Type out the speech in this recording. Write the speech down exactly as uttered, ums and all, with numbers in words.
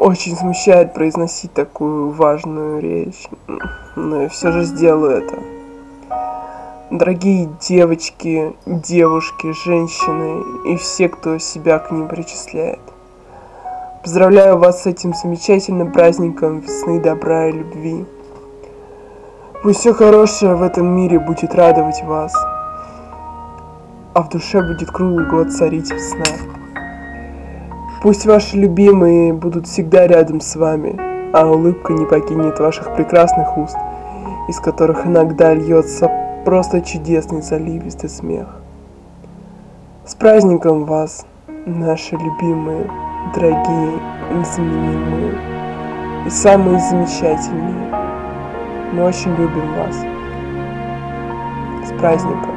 очень смущает произносить такую важную речь, но я все же сделаю это. Дорогие девочки, девушки, женщины и все, кто себя к ним причисляет. Поздравляю вас с этим замечательным праздником весны, добра и любви. Пусть все хорошее в этом мире будет радовать вас, а в душе будет круглый год царить весна. Пусть ваши любимые будут всегда рядом с вами, а улыбка не покинет ваших прекрасных уст, из которых иногда льется просто чудесный заливистый смех. С праздником вас, наши любимые, дорогие, незаменимые и самые замечательные. Мы очень любим вас. С праздником!